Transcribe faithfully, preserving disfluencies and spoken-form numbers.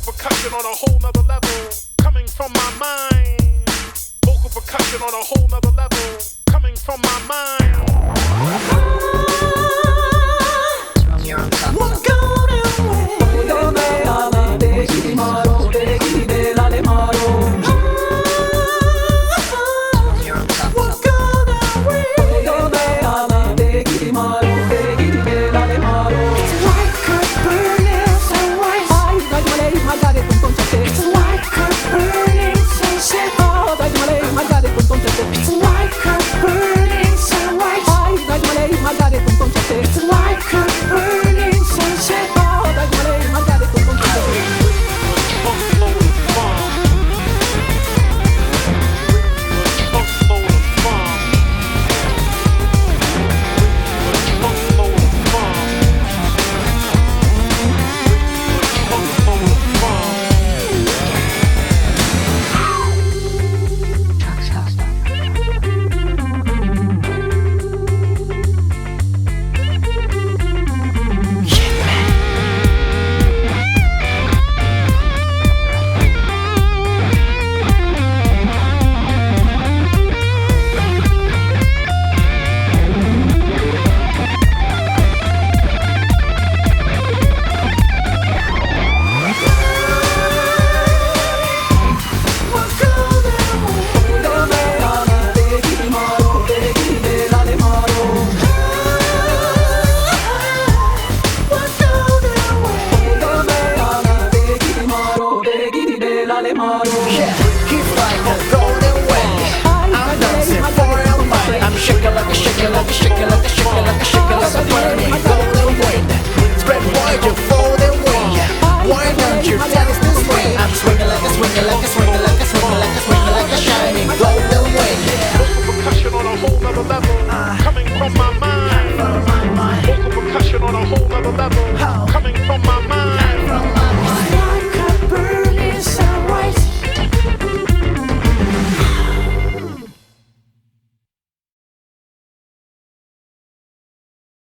percussion on a whole nother level, coming from my mind. Vocal percussion on a whole nother level, coming from my mind. Yeah, he's like a golden wind. I'm dancing for your mind. I'm shaking like a shaking like a shaking like a shaking like a shaking like a burning golden wind. Spread wide your folding wing. Why don't you dance this way? I'm swinging like a swinging like a swinging like a swinging like a swinging like a shining golden wind. Vocal percussion on a whole nother level, coming from my mind. Vocal percussion on a whole nother level.